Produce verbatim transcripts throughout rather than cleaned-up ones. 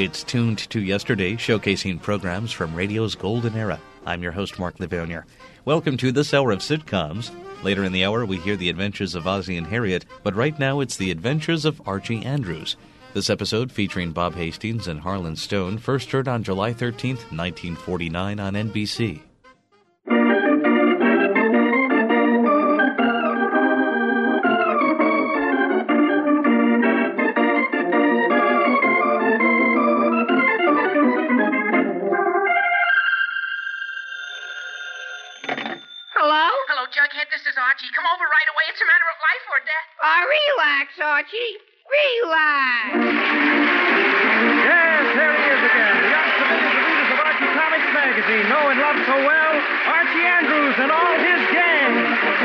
It's Tuned to Yesterday, showcasing programs from radio's golden era. I'm your host, Mark Levonier. Welcome to this hour of sitcoms. Later in the hour, we hear the adventures of Ozzie and Harriet, but right now it's the adventures of Archie Andrews. This episode, featuring Bob Hastings and Harlan Stone, first heard on July thirteenth, nineteen forty-nine on N B C. Jughead, this is Archie. Come over right away. It's a matter of life or death. Uh, relax, Archie. Relax. Yes, there he is again. The young familiar readers of Archie Comics magazine know and love so well Archie Andrews and all his gang.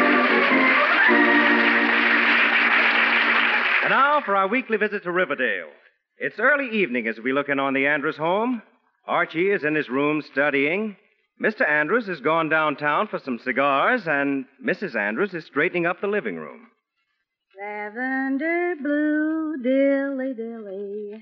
And now for our weekly visit to Riverdale. It's early evening as we look in on the Andrews home. Archie is in his room studying. Mister Andrews has gone downtown for some cigars, and Missus Andrews is straightening up the living room. Lavender blue, dilly dilly.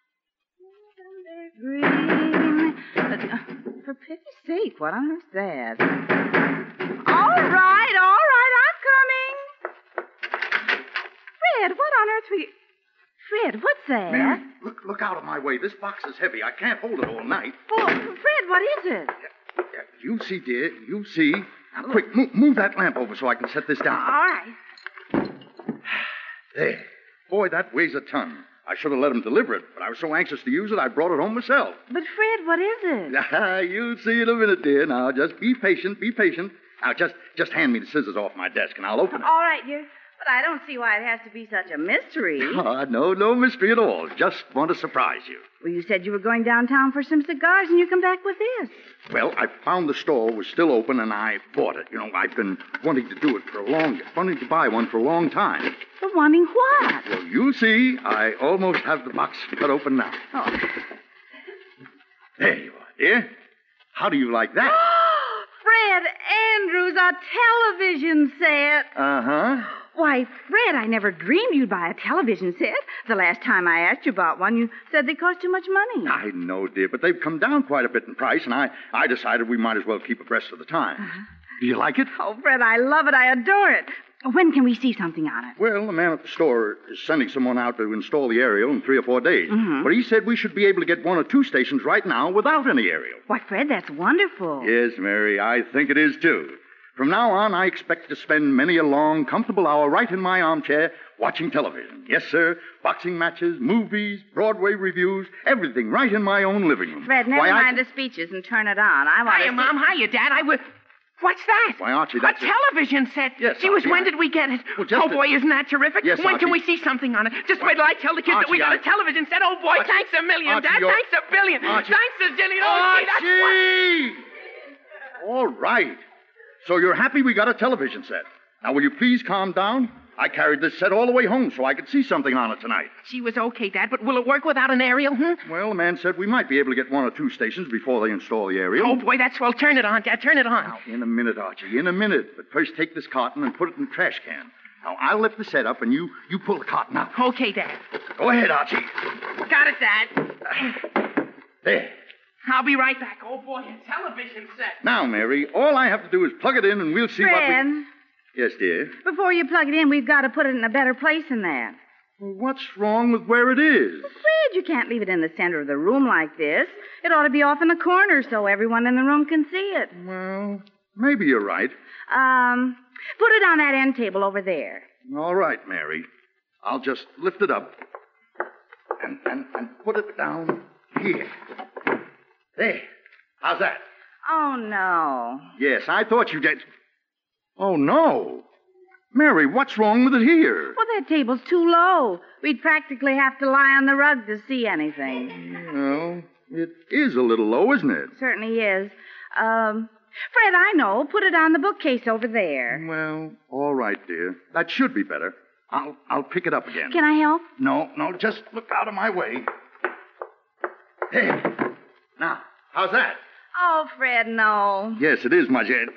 Lavender green. Uh, for pity's sake, what on earth's that? All right, all right, I'm coming. Fred, what on earth were you... Fred, what's that? Mary, look, look out of my way. This box is heavy. I can't hold it all night. Oh, Fred, what is it? Yeah, you see, dear. You see. Now, quick, move, move that lamp over so I can set this down. All right. There. Boy, that weighs a ton. I should have let him deliver it, but I was so anxious to use it, I brought it home myself. But, Fred, what is it? You'll see in a minute, dear. Now, just be patient, be patient. Now, just just hand me the scissors off my desk, and I'll open it. All right, dear. But I don't see why it has to be such a mystery. Oh, no, no mystery at all. Just want to surprise you. Well, you said you were going downtown for some cigars, and you come back with this. Well, I found the store was still open, and I bought it. You know, I've been wanting to do it for a long... wanting to buy one for a long time. But wanting what? Well, you see, I almost have the box cut open now. Oh. There you are, dear. How do you like that? Fred Andrews, a television set. Uh-huh. Why, Fred, I never dreamed you'd buy a television set. The last time I asked you about one, you said they cost too much money. I know, dear, but they've come down quite a bit in price, and I, I decided we might as well keep abreast of the time. Uh-huh. Do you like it? Oh, Fred, I love it. I adore it. When can we see something on it? Well, the man at the store is sending someone out to install the aerial in three or four days. Mm-hmm. But he said we should be able to get one or two stations right now without any aerial. Why, Fred, that's wonderful. Yes, Mary, I think it is, too. From now on, I expect to spend many a long, comfortable hour right in my armchair watching television. Yes, sir. Boxing matches, movies, Broadway reviews, everything right in my own living room. Fred, never Why, mind I... the speeches and turn it on. I want Hiya, to see... Mom. Hiya, Dad. I was... What's that? Why, Archie, that's... A television set. Yes, Gee whiz, Archie, when I... did we get it? Well, just oh, boy, a... isn't that terrific? Yes, When Archie. can we see something on it? Just wait till I tell the kids Archie, that we got I... a television set. Oh, boy, Archie, thanks a million, Archie, Dad. you're... Thanks a billion. Archie. Thanks a zillion. Oh, gee, that's Archie! All right. So you're happy we got a television set. Now, will you please calm down? I carried this set all the way home so I could see something on it tonight. She was okay, Dad, but will it work without an aerial, hmm? Well, the man said we might be able to get one or two stations before they install the aerial. Oh, boy, that's swell. Turn it on, Dad. Turn it on. Now, in a minute, Archie, in a minute. But first, take this cotton and put it in the trash can. Now, I'll lift the set up, and you, you pull the cotton out. Okay, Dad. Go ahead, Archie. Got it, Dad. There. I'll be right back. Oh, boy, a television set. Now, Mary, all I have to do is plug it in, and we'll see Fred, what we... Yes, dear? Before you plug it in, we've got to put it in a better place than that. Well, what's wrong with where it is? Well, Fred, you can't leave it in the center of the room like this. It ought to be off in the corner so everyone in the room can see it. Well, maybe you're right. Um, put it on that end table over there. All right, Mary. I'll just lift it up and, and, and put it down here. There. How's that? Oh, no. Yes, I thought you did. Oh, no. Mary, what's wrong with it here? Well, that table's too low. We'd practically have to lie on the rug to see anything. Well, it is a little low, isn't it? Certainly is. Um, Fred, I know. Put it on the bookcase over there. Well, all right, dear. That should be better. I'll I'll pick it up again. Can I help? No, no, just look out of my way. Hey. Now, how's that? Oh, Fred, no. Yes, it is, my dear.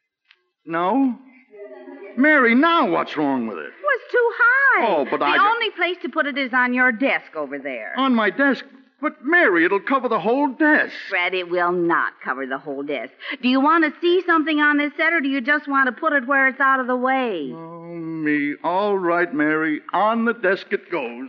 No? Mary, now what's wrong with it? It was too high. Oh, but the I... The only place to put it is on your desk over there. On my desk? But, Mary, it'll cover the whole desk. Fred, it will not cover the whole desk. Do you want to see something on this set, or do you just want to put it where it's out of the way? Oh, me. All right, Mary. On the desk it goes.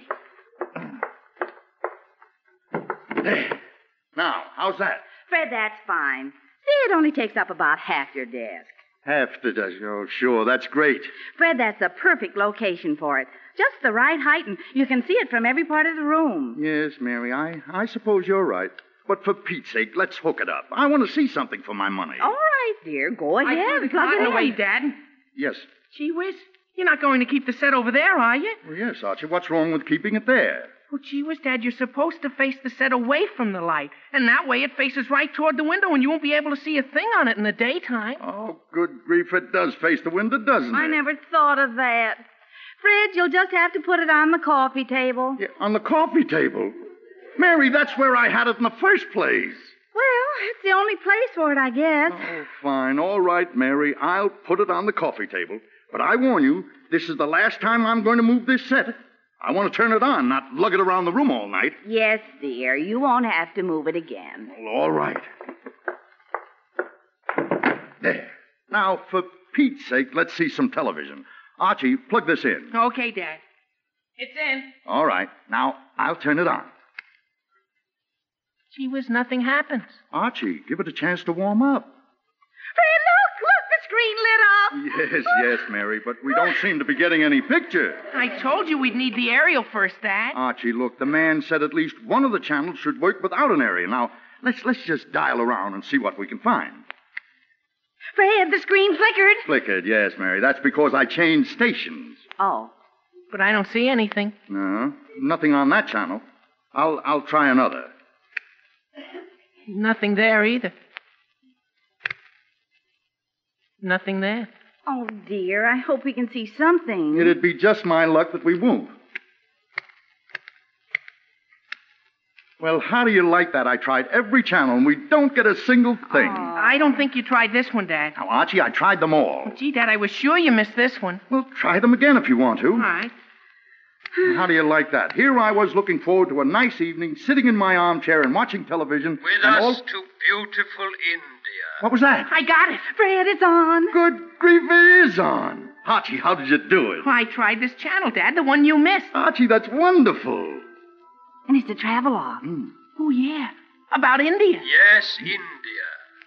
There. Now, how's that? Fred, that's fine. See, it only takes up about half your desk. Half the desk. Oh, sure. That's great. Fred, that's a perfect location for it. Just the right height, and you can see it from every part of the room. Yes, Mary, I, I suppose you're right. But for Pete's sake, let's hook it up. I want to see something for my money. All right, dear. Go I ahead. threw the Plug cotton it away, in. Dad. Yes. Gee whiz. You're not going to keep the set over there, are you? Well, yes, Archie. What's wrong with keeping it there? Well, gee whiz, Dad, you're supposed to face the set away from the light. And that way it faces right toward the window and you won't be able to see a thing on it in the daytime. Oh, good grief. It does face the window, doesn't it? I never thought of that. Fred, you'll just have to put it on the coffee table. Yeah, on the coffee table. Mary, that's where I had it in the first place. Well, it's the only place for it, I guess. Oh, fine. All right, Mary. I'll put it on the coffee table. But I warn you, this is the last time I'm going to move this set. I want to turn it on, not lug it around the room all night. Yes, dear. You won't have to move it again. Well, all right. There. Now, for Pete's sake, let's see some television. Archie, plug this in. Okay, Dad. It's in. All right. Now, I'll turn it on. Gee whiz, nothing happens. Archie, give it a chance to warm up. Fred, look! Look, the screen lit up! Yes, yes, Mary, but we don't seem to be getting any picture. I told you we'd need the aerial first, Dad. Archie, look, the man said at least one of the channels should work without an area. Now, let's let's just dial around and see what we can find. Fred, the screen flickered. Flickered, yes, Mary. That's because I changed stations. Oh. But I don't see anything. No, nothing on that channel. I'll I'll try another. Nothing there either. Nothing there. Oh, dear. I hope we can see something. It'd be just my luck that we won't. Well, how do you like that? I tried every channel, and we don't get a single thing. Oh. I don't think you tried this one, Dad. Now, Archie, I tried them all. Gee, Dad, I was sure you missed this one. Well, try them again if you want to. All right. How do you like that? Here I was looking forward to a nice evening, sitting in my armchair and watching television. With and us all... to beautiful India. What was that? I got it. Fred, it's on. Good grief, it is on. Archie, how did you do it? I tried this channel, Dad, the one you missed. Archie, that's wonderful. And it's a travelogue. Mm. Oh, yeah. About India. Yes, India.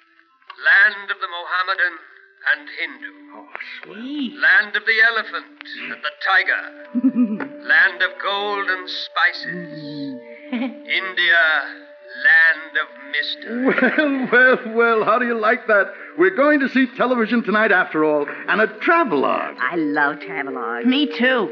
Land of the Mohammedan and Hindu. Oh, swell. Gee. Land of the elephant and the tiger. Land of gold and spices. India, land of mystery. Well, well, well, how do you like that? We're going to see television tonight after all, and a travelogue. I love travelogues. Me too.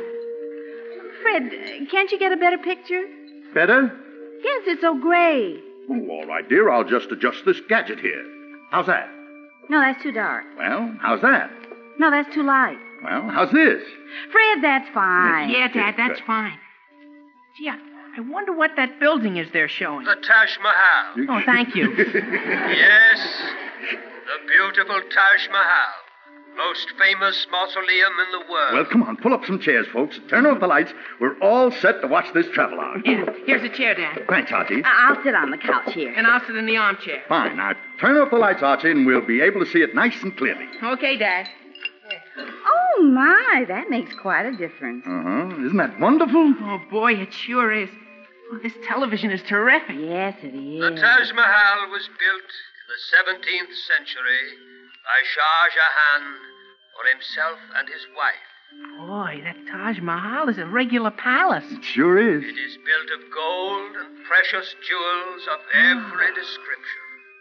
Fred, can't you get a better picture? Better? Yes, it's so gray. Oh, all right, dear. I'll just adjust this gadget here. How's that? No, that's too dark. Well, how's that? No, that's too light. Well, how's this? Fred, that's fine. Yeah, Dad, that's fine. Gee, I, I wonder what that building is they're showing. The Taj Mahal. Oh, thank you. Yes, the beautiful Taj Mahal. Most famous mausoleum in the world. Well, come on, pull up some chairs, folks. Turn off the lights. We're all set to watch this travelogue. Here, here's a chair, Dad. Thanks, Archie. I- I'll sit on the couch here. And I'll sit in the armchair. Fine. Now, turn off the lights, Archie, and we'll be able to see it nice and clearly. Okay, Dad. Oh, my, that makes quite a difference. Uh-huh. Isn't that wonderful? Oh, boy, it sure is. Oh, this television is terrific. Yes, it is. The Taj Mahal was built in the seventeenth century by Shah Jahan for himself and his wife. Boy, that Taj Mahal is a regular palace. It sure is. It is built of gold and precious jewels of every description.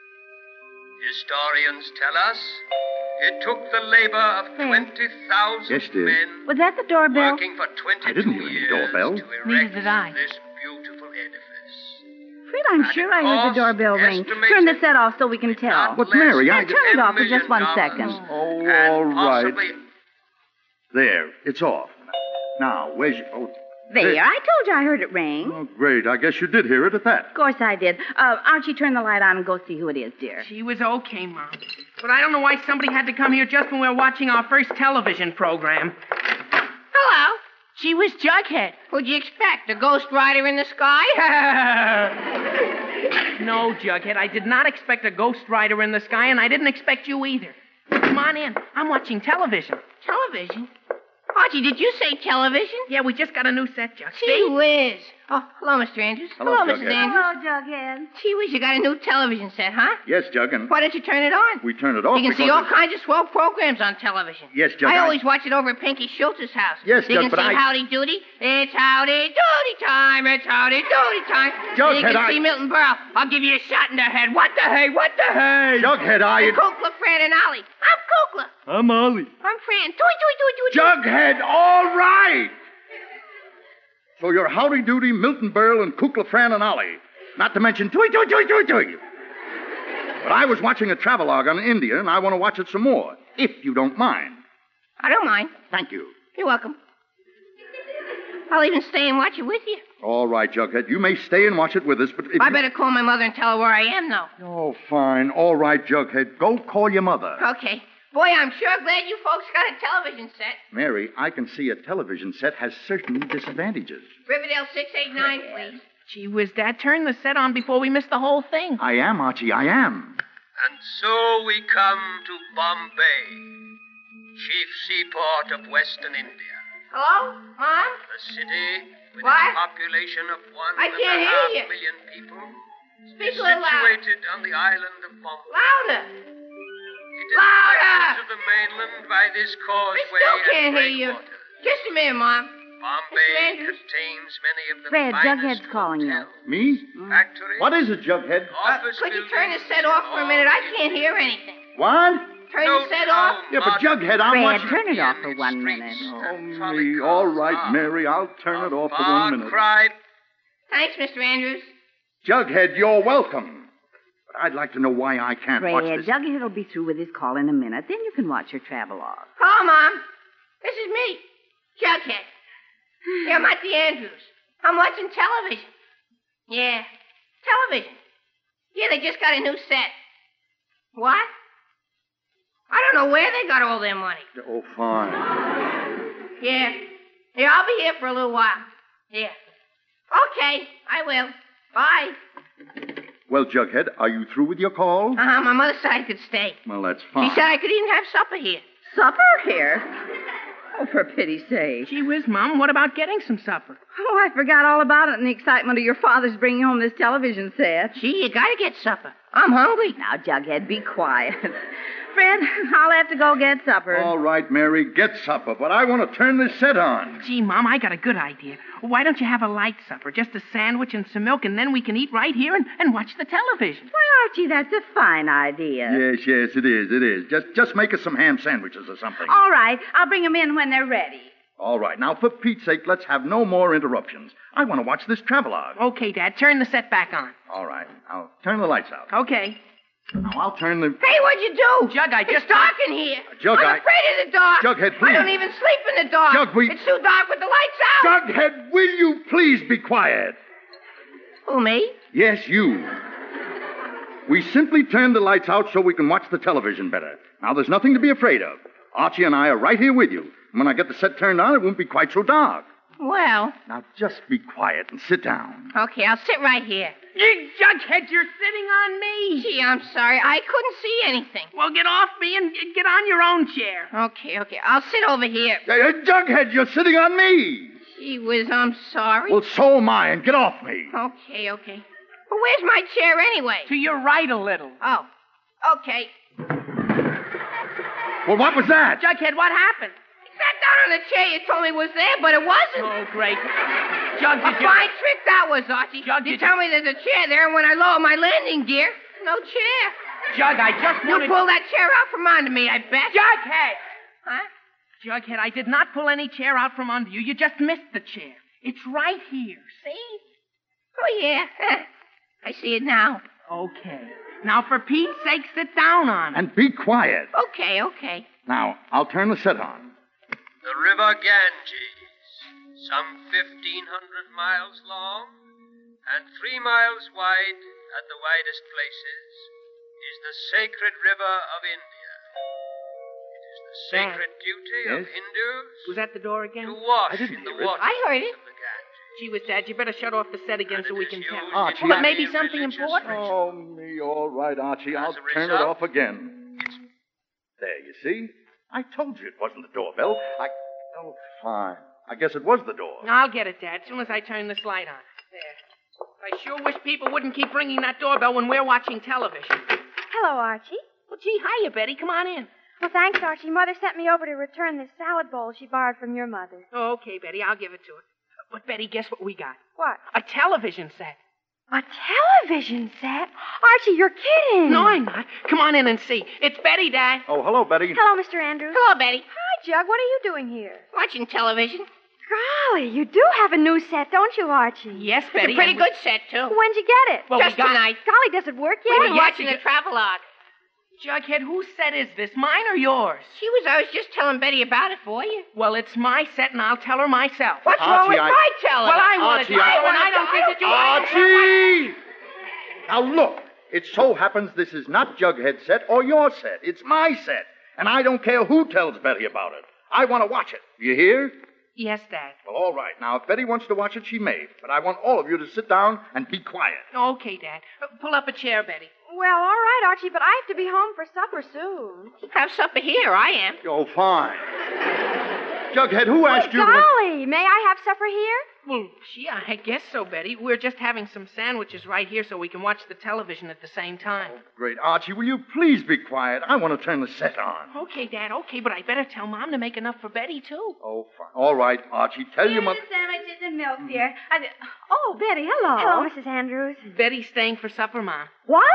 Historians tell us it took the labor of twenty thousand Yes, dear. men Was that the doorbell? working for twenty-two I didn't hear any years doorbell. to erect Neither did I. this beautiful edifice. Fred, I'm And sure it I heard the cost doorbell ring. estimated Turn the set off so we can tell. not But, less Mary, I- than Turn it off for just ten one million second. dollars. Oh, And all right. possibly There. It's off. Now, where's your... Oh, There, hey. I told you I heard it ring. Oh, great. I guess you did hear it at that. Of course I did. Uh, Archie, turn the light on and go see who it is, dear. She was okay, Mom. But I don't know why somebody had to come here just when we were watching our first television program. Hello. Gee whiz, Jughead. What'd you expect? A ghost rider in the sky? No, Jughead, I did not expect a ghost rider in the sky, and I didn't expect you either. Come on in. I'm watching television. Television? Archie, did you say television? Yeah, we just got a new set, Jug. Gee whiz. Oh, hello, Mister Andrews. Hello, Missus Jughead. Andrews. Hello, Jughead. Gee whiz, you got a new television set, huh? Yes, Jug, and Why don't you turn it on? we turn it off You can see because all it's- kinds of swell programs on television. Yes, Jug, I I- always watch it over at Pinky Schultz's house. Yes, so you Jug, can but see I- Howdy Doody. It's Howdy Doody time. It's Howdy Doody time. Jughead, you can I- see Milton Berle. I'll give you a shot in the head. What the hey? What the hey? Jughead, I... And Kukla, Fran, and Ollie. I'm Kukla. I'm Ollie. I'm Fran. Toy, toy, toy, toy. Jughead, all right! So you're Howdy Doody, Milton Berle, and Kukla, Fran, and Ollie. Not to mention Tui, Tui, Tui, Tui, Tui. But I was watching a travelogue on India, and I want to watch it some more, if you don't mind. I don't mind. Thank you. You're welcome. I'll even stay and watch it with you. All right, Jughead, you may stay and watch it with us, but if I you... better call my mother and tell her where I am, though. Oh, fine. All right, Jughead. Go call your mother. Okay. Boy, I'm sure glad you folks got a television set. Mary, I can see a television set has certain disadvantages. Riverdale six eight nine, please. Gee whiz, Dad, turn the set on before we miss the whole thing. I am, Archie, I am. And so we come to Bombay, chief seaport of Western India. Hello? Mom? The city with What? a population of one I and can't a hear half you. million people Speak is a little louder. situated on the island of Bombay. Louder. It is Louder. connected to the mainland by this I causeway still and can't hear you. breakwaters. Just a minute, Mom. Bombay Andrews? contains many of the Fred, finest Jughead's calling you. hotels, Me? factories, What is it, Jughead? Uh, office could you turn the buildings, set off for a minute? I all can't hear anything. What? Turn No the set town off? Yeah, but Jughead, I'm Fred, watching... turn it off for its one streets minute. and Oh, trolley me. cars All right, are Mary, I'll turn it a off for far one minute. cry. Thanks, Mister Andrews. Jughead, you're welcome. But I'd like to know why I can't watch Fred, this. Jughead will be through with his call in a minute. Then you can watch your travelogue. Hello, Mom. This is me, Jughead. Yeah, I'm at the Andrews. I'm watching television. Yeah, television. Yeah, they just got a new set. What? I don't know where they got all their money. Oh, fine. Yeah. Yeah, I'll be here for a little while. Yeah. Okay, I will. Bye. Well, Jughead, are you through with your call? Uh-huh, my mother said I could stay. Well, that's fine. She said I could even have supper here. Supper here? Oh, for pity's sake. Gee whiz, Mom, what about getting some supper? Oh, I forgot all about it in the excitement of your father's bringing home this television set. Gee, you gotta get supper. I'm hungry. Now, Jughead, be quiet. Fred, I'll have to go get supper. All right, Mary, get supper, but I want to turn this set on. Gee, Mom, I got a good idea. Why don't you have a light supper, just a sandwich and some milk, and then we can eat right here and, and watch the television. Why, Archie, that's a fine idea. Yes, yes, it is, it is. Just just make us some ham sandwiches or something. All right, I'll bring them in when they're ready. All right, now, for Pete's sake, let's have no more interruptions. I want to watch this travelogue. Okay, Dad, turn the set back on. All right, I'll turn the lights out. Okay. Now, I'll turn the... Hey, what'd you do? Jug, I It's just... dark in here. Jug, I'm I- afraid of the dark. Jughead, I please. don't even sleep in the dark. Jug, we- It's too dark with the lights out. Jughead, will you please be quiet? Who, me? Yes, you. We simply turned the lights out so we can watch the television better. Now, there's nothing to be afraid of. Archie and I are right here with you. And when I get the set turned on, it won't be quite so dark. Well, Now, just be quiet and sit down. okay, I'll sit right here. You Jughead, you're sitting on me. Gee, I'm sorry. I couldn't see anything. Well, get off me and get on your own chair. Okay, okay. I'll sit over here. Hey, hey, Jughead, you're sitting on me. Gee whiz, I'm sorry. Well, so am I, and get off me. Okay, okay. But where's my chair anyway? To your right a little. Oh, okay. Well, what was that? Jughead, what happened? Sat down on the chair you told me was there, but it wasn't. Oh, great. Jug, A did you... fine trick that was, Archie. Jug, you did tell me there's a chair there, and when I lower my landing gear, no chair. Jug, I just You wanted... pulled that chair out from under me, I bet. Jughead! Huh? Jughead, I did not pull any chair out from under you. You just missed the chair. It's right here. See? Oh, yeah. I see it now. Okay. Now, for Pete's sake, sit down on it. And be quiet. Okay, okay. Now, I'll turn the set on. The River Ganges, some fifteen hundred miles long and three miles wide at the widest places, is the sacred river of India. It is the The sacred duty of Yes? Hindus Was that the door again? to wash didn't in the hear it. waters I heard it. of the Ganges. Gee whiz, Dad, you better shut off the set again And so it we is can used tell. in Archie, Well, it I- may be many something religious important. rituals. Oh, me, all right, Archie. I'll As a turn it result, off again. There, you see? I told you it wasn't the doorbell. I... Oh, fine. I guess it was the door. I'll get it, Dad, as soon as I turn this light on. There. I sure wish people wouldn't keep ringing that doorbell when we're watching television. Hello, Archie. Well, gee, hiya, Betty. Come on in. Well, thanks, Archie. Mother sent me over to return this salad bowl she borrowed from your mother. Oh, okay, Betty, I'll give it to her. But, Betty, guess what we got? What? A television set. A television set? Archie, you're kidding. No, I'm not. Come on in and see. It's Betty, Dad. Oh, hello, Betty. Hello, Mister Andrews. Hello, Betty. Hi, Jug. What are you doing here? Watching television. Golly, you do have a new set, don't you, Archie? Yes, It's Betty. a pretty and we- good set, too. When'd you get it? Well, Just we got tonight. Golly, does it work yet? We've been yes, watching you the travelogue. Jughead, whose set is this? Mine or yours? She was always just telling Betty about it for you. Well, it's my set, and I'll tell her myself. What's Archie, wrong with I- my telling Well, her? I want to Archie, tell I- her, and I don't think that you... Archie! Now, look. It so happens this is not Jughead's set or your set. It's my set. And I don't care who tells Betty about it. I want to watch it. You hear? Yes, Dad. Well, all right. Now, if Betty wants to watch it, she may. But I want all of you to sit down and be quiet. Okay, Dad. Uh, Pull up a chair, Betty. Well, all right, Archie, but I have to be home for supper soon. Have supper here. I am. Oh, fine. Jughead, who asked you to... Golly, may I have supper here? Well, gee, I guess so, Betty. We're just having some sandwiches right here so we can watch the television at the same time. Great. Archie, will you please be quiet? I want to turn the set on. Okay, Dad, okay, but I better tell Mom to make enough for Betty, too. Oh, fine. All right, Archie. Tell your mother... sandwiches and milk, dear. I, Oh, Betty, hello. Hello, Missus Andrews. Betty's staying for supper, Mom. what?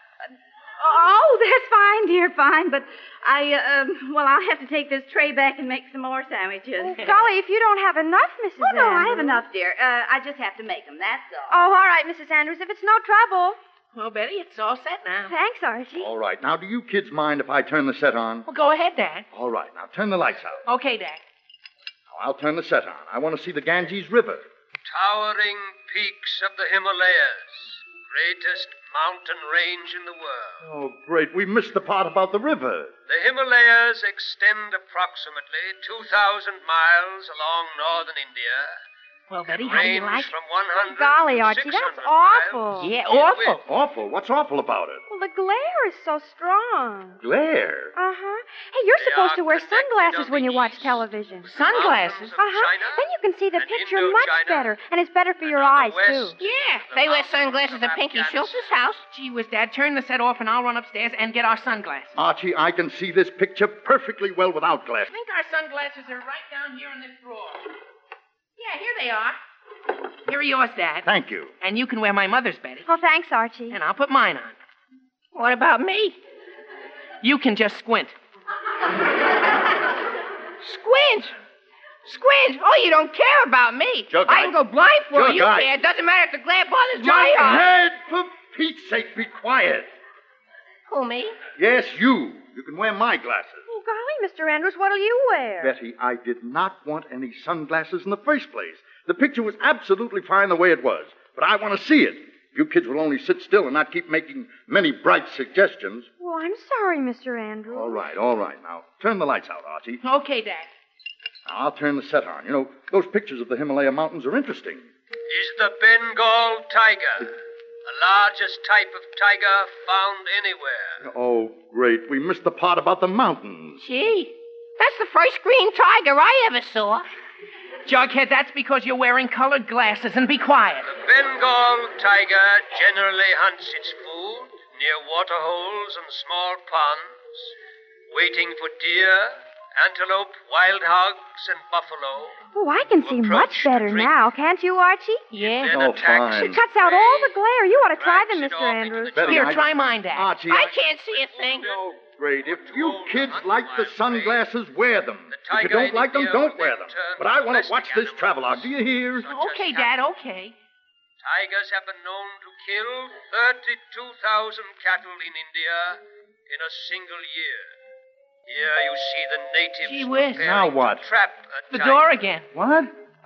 Oh, that's fine, dear, fine. But I, uh, um, well, I'll have to take this tray back and make some more sandwiches. Oh, golly, if you don't have enough, Missus Oh, no, Andrews. I have enough, dear. Uh, I just have to make them, that's all. Oh, all right, Missus Andrews, if it's no trouble. Well, Betty, it's all set now. Thanks, Archie. All right. Now, do you kids mind if I turn the set on? Well, go ahead, Dad. All right. Now, turn the lights out. Okay, Dad. Now, I'll turn the set on. I want to see the Ganges River. Towering peaks of the Himalayas, greatest mountain range in the world. Oh, great. We missed the part about the river. The Himalayas extend approximately two thousand miles along northern India. Well, Betty, how do you Range like it? from one hundred Golly, to Archie, that's six hundred awful. miles Yeah, in awful. width. Awful. What's awful about it? Well, the glare is so strong. Glare. Uh-huh. Hey, you're They supposed are to wear connected sunglasses on when the you watch east. television. Sunglasses? Mountains of Uh-huh. China Then you can see the and picture much Indochina better, and it's better for and your on eyes, the too. west. Yeah, The they wear mountains sunglasses of at Pinky Afghanistan. Schultz's house. Gee whiz, Dad, turn the set off and I'll run upstairs and get our sunglasses. Archie, I can see this picture perfectly well without I glasses. think our sunglasses are right down here in this drawer. Yeah, here they are. Here are yours, Dad. Thank you. And you can wear my mother's, Betty. Oh, thanks, Archie. And I'll put mine on. What about me? You can just squint. Squint. Squint. Oh, you don't care about me. Jughead. I can go blind for Jughead. you care. It doesn't matter if the glare bothers my eyes. Jughead, for Pete's sake, be quiet. Who, me? Yes, you. You can wear my glasses. Oh, golly, Mister Andrews, what'll you wear? Betty, I did not want any sunglasses in the first place. The picture was absolutely fine the way it was, but I want to see it. You kids will only sit still and not keep making many bright suggestions. Well, I'm sorry, Mister Andrews. All right, all right. Now, turn the lights out, Archie. Okay, Dad. Now, I'll turn the set on. You know, those pictures of the Himalaya Mountains are interesting. Is the Bengal tiger, the largest type of tiger found anywhere. Oh, great. We missed the part about the mountains. Gee, that's the first green tiger I ever saw. Jughead, that's because you're wearing colored glasses, and be quiet. The Bengal tiger generally hunts its food near waterholes and small ponds, waiting for deer, antelope, wild hogs, and buffalo. Oh, I can see much Approach to better drink. now, can't you, Archie? Yeah. Then Oh, attacks fine. It cuts out all the glare. You ought to try them, Drags it Mister off into Andrews. the Betty, Here, I- try mine, Dad. Archie, I can't see a thing. Oh, great. If you kids like the sunglasses, wear them. If you don't like them, don't wear them. But I want to watch this travelogue. Do you hear? Okay, Dad, okay. Tigers have been known to kill thirty-two thousand cattle in India in a single year. Here you see the natives Gee whiz. preparing Now what? to trap a The tiger. door again. What?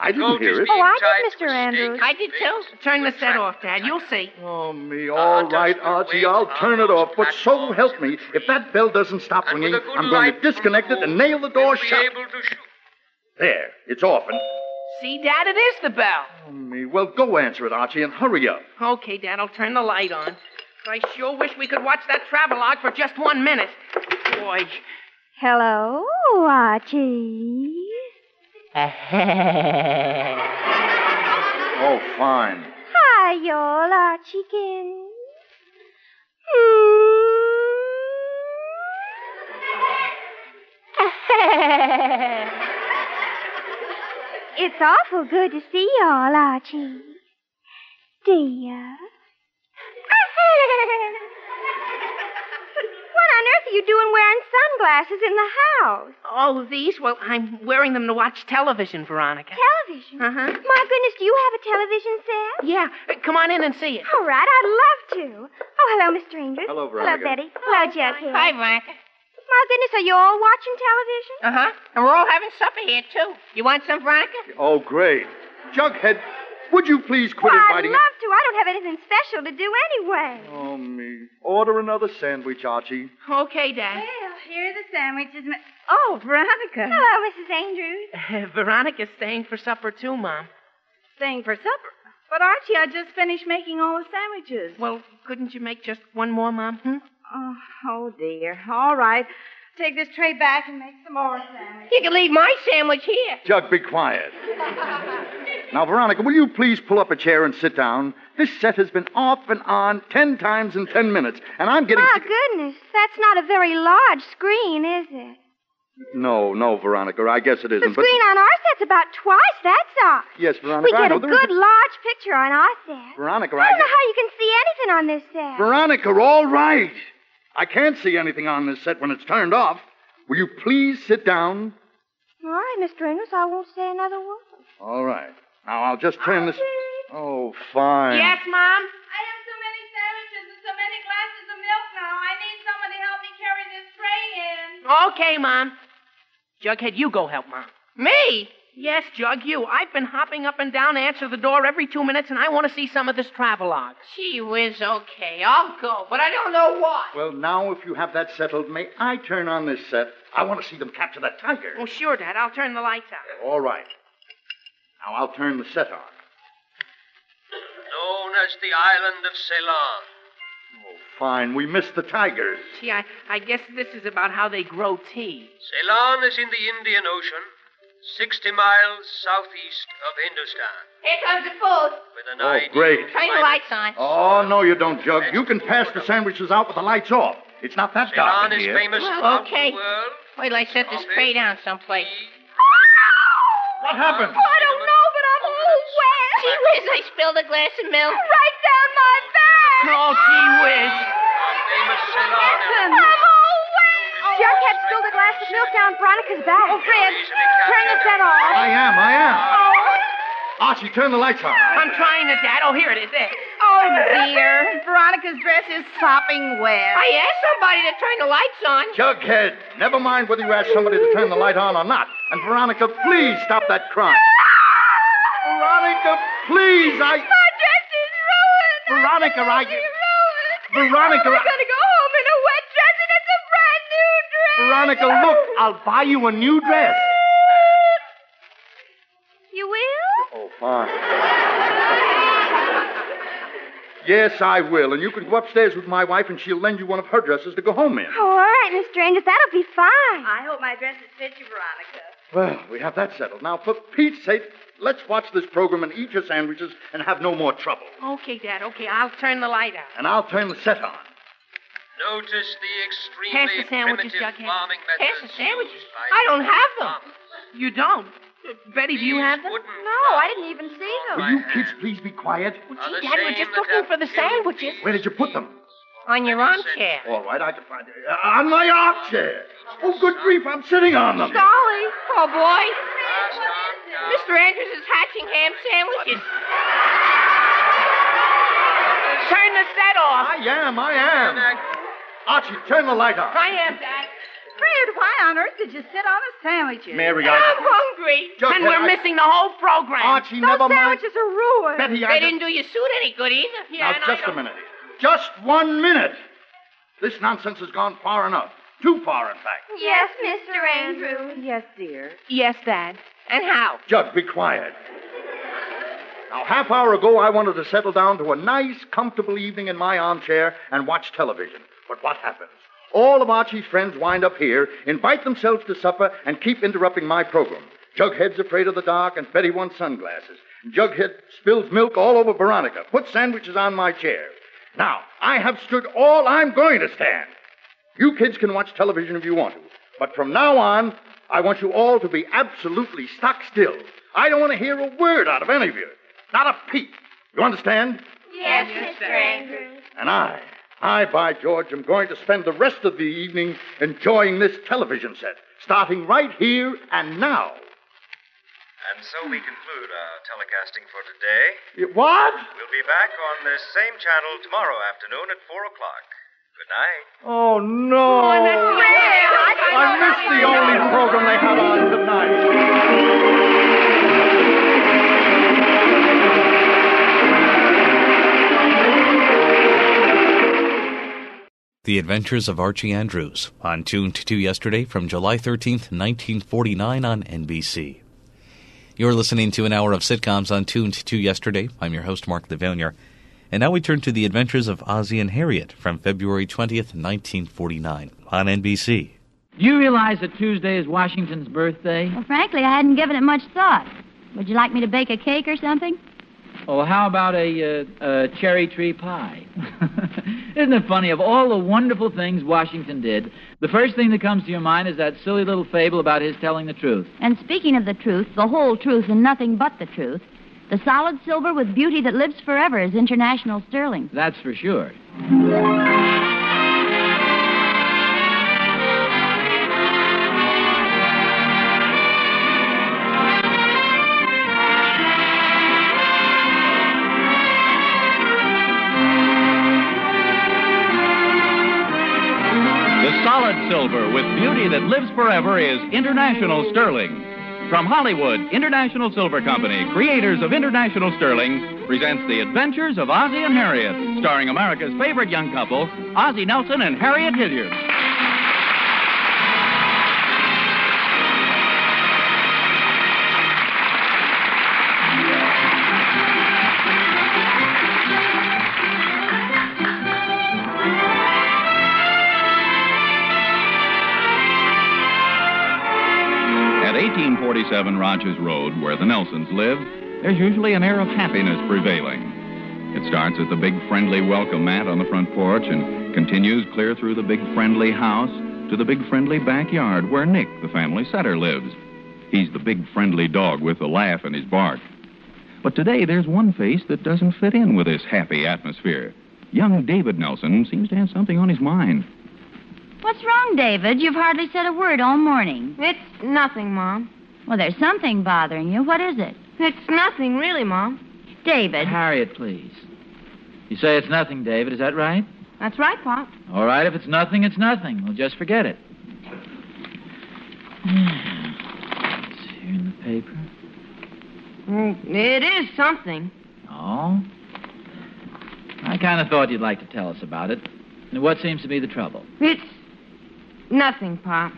I didn't hear it. Oh, I did, Mister Andrews. I did too. Turn the set off, Dad. You'll see. Oh, me. All right, Archie, I'll turn it off. But so help me, if that bell doesn't stop ringing, I'm going to disconnect it and nail the door shut. There, it's off. And... See, Dad, it is the bell. Oh, me. Well, go answer it, Archie, and hurry up. Okay, Dad, I'll turn the light on. I sure wish we could watch that travelogue for just one minute. Boy. Hello, Archie. Oh, fine. Hi, y'all, Archiekins. It's awful good to see y'all, Archie. Dear. What on earth are you doing wearing sunglasses in the house? Oh, these? Well, I'm wearing them to watch television, Veronica. Television? Uh-huh. My goodness, do you have a television set? Yeah. Uh, Come on in and see it. All right, I'd love to. Oh, hello, Mister Andrews. Hello, Veronica. Hello, Betty. Hello, Jughead. Hi, Veronica. My goodness, are you all watching television? Uh-huh. And we're all having supper here, too. You want some, Veronica? Oh, great. Jughead, would you please quit Well, I'd inviting... love to. I don't have anything special to do anyway. Oh, me. Order another sandwich, Archie. Okay, Dad. Well, here are the sandwiches. Mi- Oh, Veronica. Hello, Missus Andrews. Uh, Veronica's staying for supper, too, Mom. Staying for supper. But, Archie, I just finished making all the sandwiches. Well, couldn't you make just one more, Mom? Hmm? Oh, oh, dear. All right. Take this tray back and make some more sandwiches. You can leave my sandwich here. Jug, be quiet. Now, Veronica, will you please pull up a chair and sit down? This set has been off and on ten times in ten minutes, and I'm getting My sick... goodness, that's not a very large screen, is it? No, no, Veronica, I guess it The isn't, but... screen on our set's about twice that size. Yes, Veronica, We I get know a there good is large picture on our set. Veronica, I I don't know guess... how you can see anything on this set. Veronica, all right. I can't see anything on this set when it's turned off. Will you please sit down? All right, Mister Andrews, I won't say another word. All right. Now, I'll just turn this... Oh, fine. Yes, Mom? I have so many sandwiches and so many glasses of milk now. I need someone to help me carry this tray in. Okay, Mom. Jughead, you go help Mom. Me? Yes, Jug, you. I've been hopping up and down to answer the door every two minutes, and I want to see some of this travelogue. Gee whiz, okay. I'll go, but I don't know what. Well, now, if you have that settled, may I turn on this set? I want to see them capture that tiger. Oh, sure, Dad. I'll turn the lights out. All right. Now, I'll turn the set on. Known as the island of Ceylon. Oh, fine. We missed the tigers. Gee, I, I guess this is about how they grow tea. Ceylon is in the Indian Ocean, sixty miles southeast of Hindustan. Here comes the food. With an Oh, ideal great. Turn the climate. lights on. Oh, no, you don't, Jug. You can pass the sandwiches out with the lights off. It's not that dark Ceylon in is here. famous Well, throughout okay. the world. Wait till I set this tray down someplace. What happened? Oh, I don't know, but I'm all wet. Gee whiz, I spilled a glass of milk. Right down my back. Oh, gee whiz. Famous Ceylon. I'm all wet. Jughead spilled a glass of milk down Veronica's back. Oh, Fred, turn the set off. I am, I am. Oh, Archie, turn the lights on. I'm trying to, Dad. Oh, here it is. There. Oh, dear. Veronica's dress is sopping wet. I asked somebody to turn the lights on. Jughead, never mind whether you ask somebody to turn the light on or not. And Veronica, please stop that crying. Veronica, please, I... my dress is ruined. Veronica, I... Ruined. Veronica, I'm I... going to go home in a wet dress, and it's a brand new dress. Veronica, look, I'll buy you a new dress. You will? Oh, fine. Yes, I will. And you can go upstairs with my wife, and she'll lend you one of her dresses to go home in. Oh, all right, Mister Andrews. That'll be fine. I hope my dresses fit you, Veronica. Well, we have that settled. Now, for Pete's sake, let's watch this program and eat your sandwiches and have no more trouble. Okay, Dad. Okay, I'll turn the light out. And I'll turn the set on. Notice the extremely Pass the sandwiches, primitive Jughead. farming Pass methods the sandwiches. used by I don't have them. farmers. You don't? Uh, Betty, do you These have them? wooden No, I didn't even see them. Will you kids please be quiet? Well, Are gee, the Dad, we're same just that looking have for the killed sandwiches. these Where did you put them? On your armchair. All right, I can find it. Uh, on my armchair. Oh, good grief, I'm sitting on them. Golly. Oh, boy. Passed on down. Mister Andrews is hatching ham sandwiches. Turn the set off. I am, I am. Archie, turn the light on. I am, Dad. Fred, why on earth did you sit on the sandwiches? Mary, I'm I... hungry. Jughead, And we're I- missing the whole program. Archie, Those never mind. sandwiches are ruined. Betty, I... They just- didn't do your suit any good either. Yeah, Now, and I just a don't- minute. Just one minute. This nonsense has gone far enough. Too far, in fact. Yes, Mister Andrews. Yes, dear. Yes, Dad. And how? Jug, be quiet. Now, half hour ago, I wanted to settle down to a nice, comfortable evening in my armchair and watch television. But what happens? All of Archie's friends wind up here, invite themselves to supper, and keep interrupting my program. Jughead's afraid of the dark, and Betty wants sunglasses. Jughead spills milk all over Veronica, puts sandwiches on my chair. Now, I have stood all I'm going to stand. You kids can watch television if you want to. But from now on, I want you all to be absolutely stock still. I don't want to hear a word out of any of you. Not a peep. You understand? Yes, Mister Andrews. And I, I, by George, am going to spend the rest of the evening enjoying this television set, starting right here and now. And so we conclude our telecasting for today. Y- What? We'll be back on this same channel tomorrow afternoon at four o'clock. Good night. Oh, no. I missed the only program they have on tonight. The Adventures of Archie Andrews, on Tuned to Yesterday from July thirteenth, nineteen forty-nine on N B C. You're listening to an hour of sitcoms on Tuned to Yesterday. I'm your host, Mark Levonier. And now we turn to The Adventures of Ozzie and Harriet from February twentieth, nineteen forty-nine on N B C. Do you realize that Tuesday is Washington's birthday? Well, frankly, I hadn't given it much thought. Would you like me to bake a cake or something? Oh, how about a, uh, a cherry tree pie? Isn't it funny, of all the wonderful things Washington did, the first thing that comes to your mind is that silly little fable about his telling the truth. And speaking of the truth, the whole truth and nothing but the truth, the solid silver with beauty that lives forever is international sterling. That's for sure. Solid silver with beauty that lives forever is International Sterling. From Hollywood, International Silver Company, creators of International Sterling, presents The Adventures of Ozzie and Harriet, starring America's favorite young couple, Ozzie Nelson and Harriet Hilliard. eighteen forty-seven Rogers Road, where the Nelsons live, there's usually an air of happiness prevailing. It starts at the big friendly welcome mat on the front porch and continues clear through the big friendly house to the big friendly backyard where Nick, the family setter, lives. He's the big friendly dog with the laugh in his bark. But today there's one face that doesn't fit in with this happy atmosphere. Young David Nelson seems to have something on his mind. What's wrong, David? You've hardly said a word all morning. It's nothing, Mom. Well, there's something bothering you. What is it? It's nothing, really, Mom. David. Harriet, please. You say it's nothing, David. Is that right? That's right, Pop. All right, if it's nothing, it's nothing. We'll just forget it. It's here in the paper. Mm, it is something. Oh? I kind of thought you'd like to tell us about it. What seems to be the trouble? It's nothing, Pop.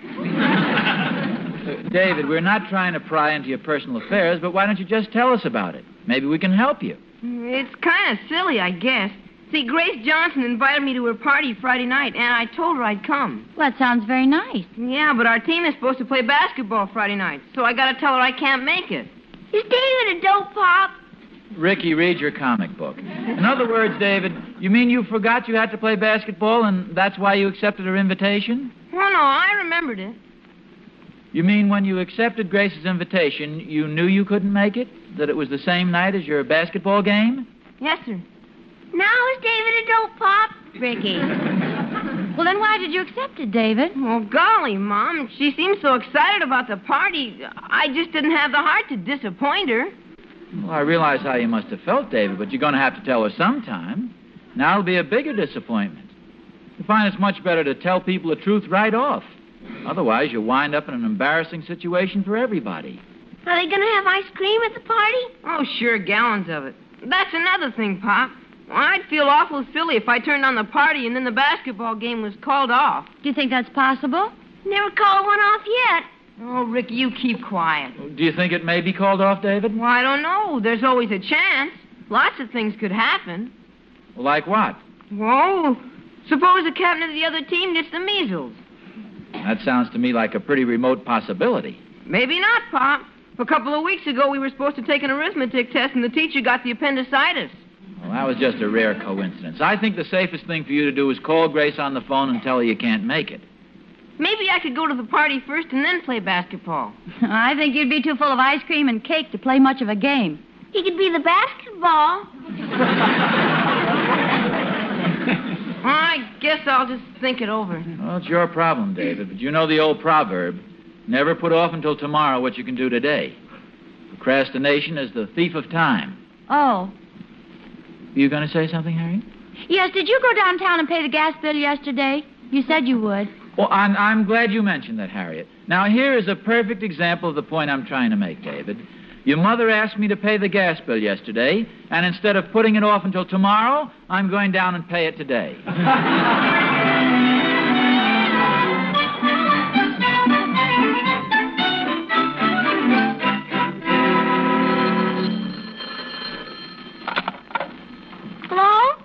David, we're not trying to pry into your personal affairs, but why don't you just tell us about it? Maybe we can help you. It's kind of silly, I guess. See, Grace Johnson invited me to her party Friday night, and I told her I'd come. Well, that sounds very nice. Yeah, but our team is supposed to play basketball Friday night, so I gotta tell her I can't make it. Is David a dope, Pop? Ricky, read your comic book. In other words, David, you mean you forgot you had to play basketball, and that's why you accepted her invitation? Well, no, I remembered it. You mean when you accepted Grace's invitation, you knew you couldn't make it? That it was the same night as your basketball game? Yes, sir. Now is David a dope, Pop? Ricky. Well, then why did you accept it, David? Well, golly, Mom, she seemed so excited about the party. I just didn't have the heart to disappoint her. Well, I realize how you must have felt, David, but you're going to have to tell her sometime. Now it'll be a bigger disappointment. You find it's much better to tell people the truth right off. Otherwise, you'll wind up in an embarrassing situation for everybody. Are they going to have ice cream at the party? Oh, sure, gallons of it. That's another thing, Pop. Well, I'd feel awful silly if I turned on the party and then the basketball game was called off. Do you think that's possible? Never called one off yet. Oh, Ricky, you keep quiet. Do you think it may be called off, David? Well, I don't know. There's always a chance. Lots of things could happen. Like what? Whoa. Suppose the captain of the other team gets the measles. That sounds to me like a pretty remote possibility. Maybe not, Pop. A couple of weeks ago, we were supposed to take an arithmetic test, and the teacher got the appendicitis. Well, that was just a rare coincidence. I think the safest thing for you to do is call Grace on the phone and tell her you can't make it. Maybe I could go to the party first and then play basketball. I think you'd be too full of ice cream and cake to play much of a game. He could be the basketball. I guess I'll just think it over. Well, it's your problem, David, but you know the old proverb. Never put off until tomorrow what you can do today. Procrastination is the thief of time. Oh. You going to say something, Harry? Yes, did you go downtown and pay the gas bill yesterday? You said you would. Well, I'm, I'm glad you mentioned that, Harriet. Now, here is a perfect example of the point I'm trying to make, David. Your mother asked me to pay the gas bill yesterday, and instead of putting it off until tomorrow, I'm going down and pay it today. Hello?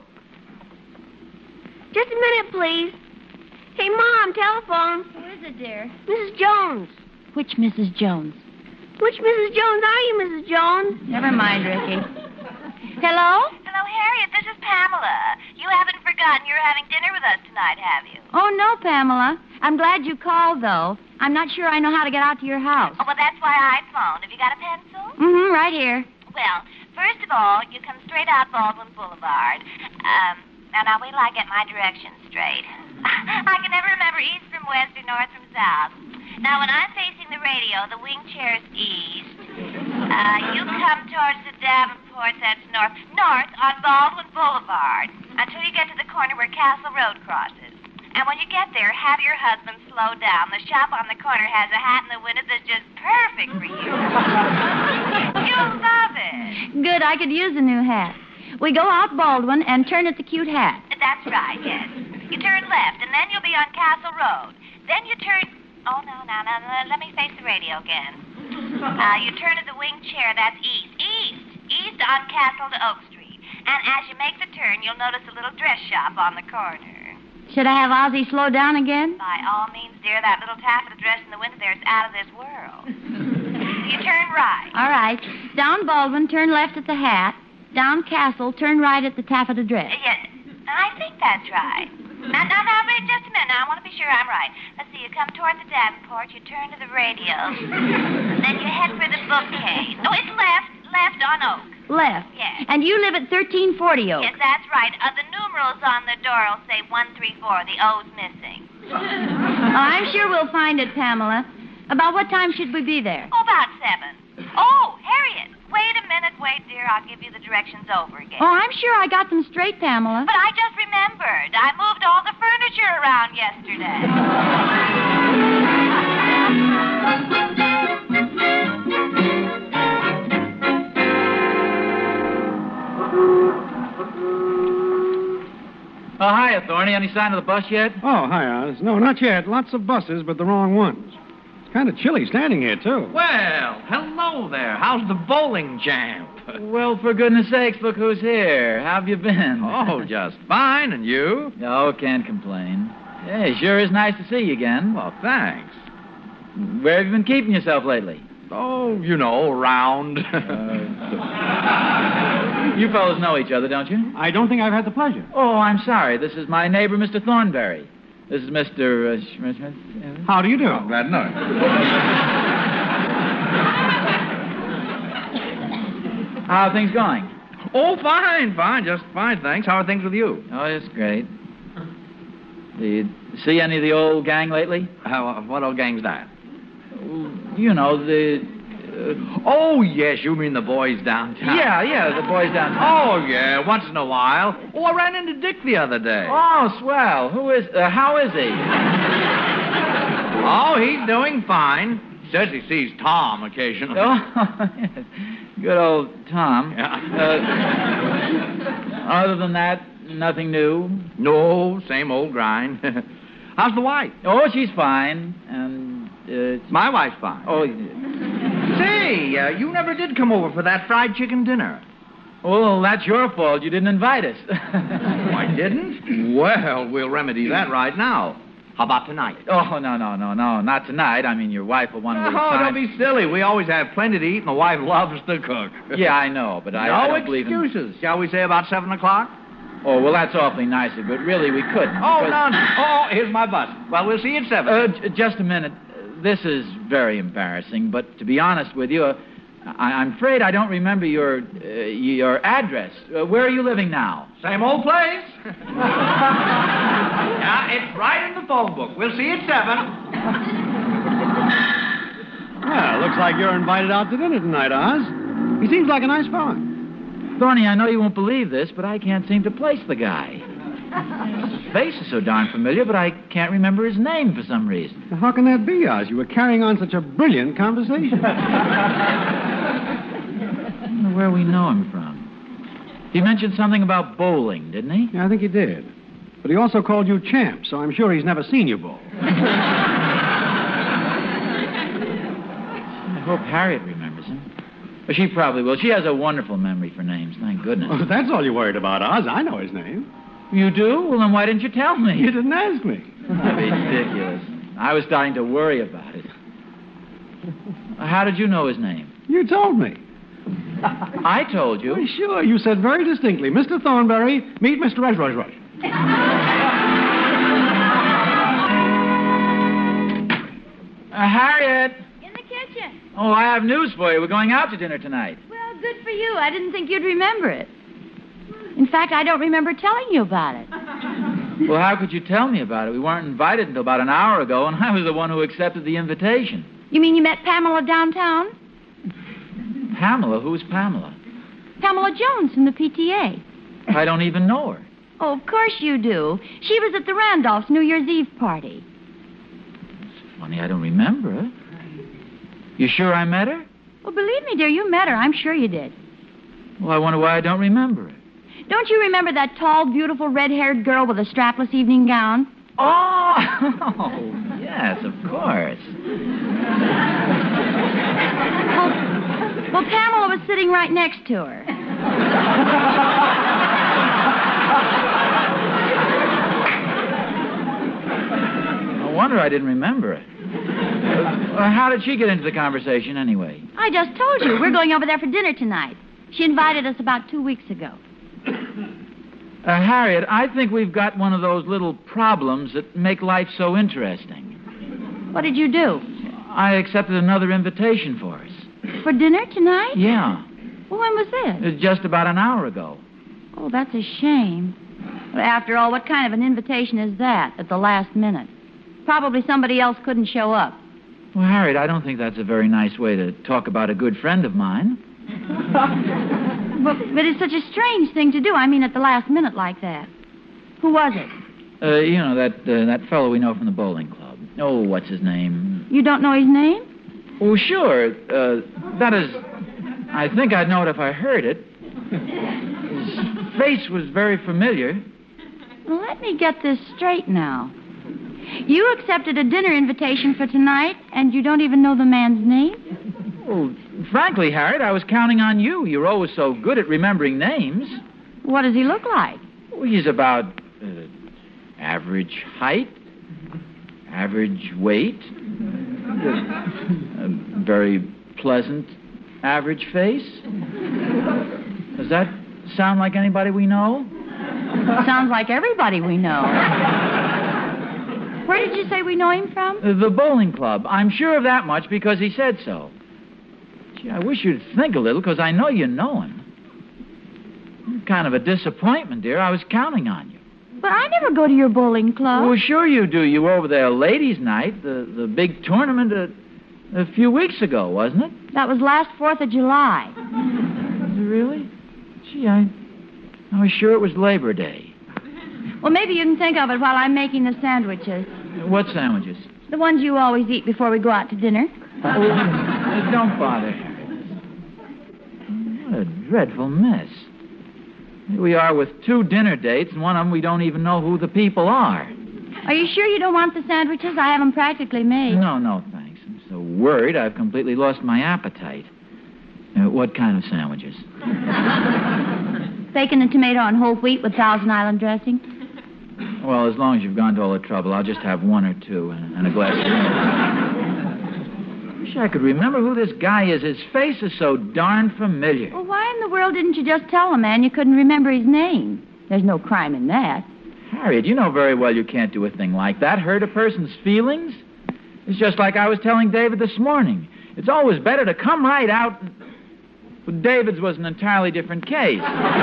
Just a minute, please. Hey, Mom, telephone. Who is it, dear? Missus Jones. Which Missus Jones? Which Missus Jones are you, Missus Jones? Never mind, Ricky. Hello? Hello, Harriet. This is Pamela. You haven't forgotten you're having dinner with us tonight, have you? Oh, no, Pamela. I'm glad you called, though. I'm not sure I know how to get out to your house. Oh, well, that's why I phoned. Have you got a pencil? Mm-hmm, right here. Well, first of all, you come straight out Baldwin Boulevard. Um, now, now, wait till I get my directions straight. I can never remember east from west or north from south. Now, when I'm facing the radio, the wing chair's east. Uh, you come towards the Davenport, that's north. North on Baldwin Boulevard until you get to the corner where Castle Road crosses. And when you get there, have your husband slow down. The shop on the corner has a hat in the window that's just perfect for you. You'll love it. Good, I could use a new hat. We go out Baldwin and turn at the cute hat. That's right, yes. You turn left, and then you'll be on Castle Road. Then you turn... Oh, no, no, no, no. Let me face the radio again. Uh, you turn at the wing chair. That's east. East. East on Castle to Oak Street. And as you make the turn, you'll notice a little dress shop on the corner. Should I have Ozzie slow down again? By all means, dear. That little taffeta dress in the window there is out of this world. You turn right. All right. Down Baldwin, turn left at the hat. Down Castle, turn right at the taffeta dress. Yes. I think that's right. Now, now, now, wait just a minute. Now, I want to be sure I'm right. Let's see. You come toward the Davenport. You turn to the radio. Then you head for the bookcase. No, it's left. Left on Oak. Left? Yes. And you live at thirteen forty Oak? Yes, that's right. Uh, the numerals on the door will say one three four. The O's missing. Oh, I'm sure we'll find it, Pamela. About what time should we be there? Oh, about seven. Oh, Harriet. Wait a minute. Wait, dear. I'll give you the directions over again. Oh, I'm sure I got them straight, Pamela. But I just remembered. I moved all the furniture around yesterday. Oh, hiya, Thorny. Any sign of the bus yet? Oh, hi, Oz. No, not yet. Lots of buses, but the wrong ones. It's kind of chilly standing here, too. Well, hello there. How's the bowling champ? Well, for goodness sakes, look who's here. How have you been? Oh, just fine. And you? Oh, can't complain. Hey, sure is nice to see you again. Well, thanks. Where have you been keeping yourself lately? Oh, you know, around. uh, you fellows know each other, don't you? I don't think I've had the pleasure. Oh, I'm sorry. This is my neighbor, Mister Thornberry. This is Mister Uh, Schmidt. How do you do? Oh, glad to know it. How are things going? Oh, fine, fine. Just fine, thanks. How are things with you? Oh, it's great. Do you see any of the old gang lately? Uh, what old gang's that? You know, the... Uh... Oh, yes, you mean the boys downtown. Yeah, yeah, the boys downtown. Oh, yeah, once in a while. Oh, I ran into Dick the other day. Oh, swell. Who is... Uh, how is he? Oh, he's doing fine. Says he sees Tom occasionally. Oh, good old Tom. Yeah. Uh, other than that, nothing new? No, same old grind. How's the wife? Oh, she's fine. And uh, my wife's fine. Oh, say, uh, you never did come over for that fried chicken dinner. Well, that's your fault. You didn't invite us. Oh, I didn't? Well, we'll remedy that right now. How about tonight? Oh, no, no, no, no. Not tonight. I mean, your wife will want to Oh, time. don't be silly. We always have plenty to eat, and the wife loves to cook. Yeah, I know, but I, no I don't believe in... excuses. Shall we say about seven o'clock? Oh, well, that's awfully nice of you, but really we couldn't. Oh, because... no. Oh, here's my bus. Well, we'll see you at seven. Uh, j- just a minute. This is very embarrassing, but to be honest with you, uh, I- I'm afraid I don't remember your uh, your address. Uh, where are you living now? Same old place. Yeah, it's right in the phone book. We'll see you at seven. Well, looks like you're invited out to dinner tonight, Oz. He seems like a nice fellow. Thorny, I know you won't believe this, but I can't seem to place the guy. His face is so darn familiar, but I can't remember his name for some reason. Now, how can that be, Oz? You were carrying on such a brilliant conversation. I don't know where we know him from. He mentioned something about bowling, didn't he? Yeah, I think he did. But he also called you champ, so I'm sure he's never seen you bowl. I hope Harriet remembers him. Well, she probably will. She has a wonderful memory for names, thank goodness. Well, that's all you're worried about, Oz. I know his name. You do? Well, then why didn't you tell me? You didn't ask me. Ridiculous. I was starting to worry about it. How did you know his name? You told me. I told you? Well, sure. You said very distinctly, Mister Thornberry, meet Mister Rush Rush Rush. Uh, Harriet! In the kitchen. Oh, I have news for you. We're going out to dinner tonight. Well, good for you. I didn't think you'd remember it. In fact, I don't remember telling you about it. Well, how could you tell me about it? We weren't invited until about an hour ago, and I was the one who accepted the invitation. You mean you met Pamela downtown? Pamela? Who's Pamela? Pamela Jones from the P T A. I don't even know her. Oh, of course you do. She was at the Randolphs' New Year's Eve party. It's funny, I don't remember her. You sure I met her? Well, believe me, dear, you met her. I'm sure you did. Well, I wonder why I don't remember her. Don't you remember that tall, beautiful, red-haired girl with a strapless evening gown? Oh, oh yes, of course. Well, well, Pamela was sitting right next to her. No wonder I didn't remember her. Uh, how did she get into the conversation, anyway? I just told you. We're going over there for dinner tonight. She invited us about two weeks ago. Uh, Harriet, I think we've got one of those little problems that make life so interesting. What did you do? I accepted another invitation for us. For dinner tonight? Yeah. Well, when was this? It was just about an hour ago. Oh, that's a shame. But after all, what kind of an invitation is that at the last minute? Probably somebody else couldn't show up. Well, Harriet, I don't think that's a very nice way to talk about a good friend of mine. But, but it's such a strange thing to do. I mean, at the last minute like that. Who was it? Uh, you know, that uh, that fellow we know from the bowling club. Oh, what's his name? You don't know his name? Oh, sure. Uh, that is... I think I'd know it if I heard it. His face was very familiar. Well, let me get this straight now. You accepted a dinner invitation for tonight, and you don't even know the man's name? Well, frankly, Harriet, I was counting on you. You're always so good at remembering names. What does he look like? Well, he's about uh, average height, average weight, a very pleasant average face. Does that sound like anybody we know? Sounds like everybody we know. Where did you say we know him from? Uh, the bowling club. I'm sure of that much because he said so. Gee, I wish you'd think a little, because I know you know him. Kind of a disappointment, dear. I was counting on you. But I never go to your bowling club. Well, sure you do. You were over there ladies' night, the, the big tournament a, a few weeks ago, wasn't it? That was last fourth of July. Was it really? Gee, I, I was sure it was Labor Day. Well, maybe you can think of it while I'm making the sandwiches. What sandwiches? The ones you always eat before we go out to dinner. Oh, don't bother. What a dreadful mess. Here we are with two dinner dates, and one of them we don't even know who the people are. Are you sure you don't want the sandwiches? I have them practically made. No, no, thanks. I'm so worried I've completely lost my appetite. Uh, what kind of sandwiches? Bacon and tomato on whole wheat with Thousand Island dressing. Well, as long as you've gone to all the trouble, I'll just have one or two and, and a glass of milk. Wish I could remember who this guy is. His face is so darn familiar. Well, why in the world didn't you just tell a man you couldn't remember his name? There's no crime in that. Harriet, you know very well you can't do a thing like that. Hurt a person's feelings. It's just like I was telling David this morning. It's always better to come right out. And... But David's was an entirely different case.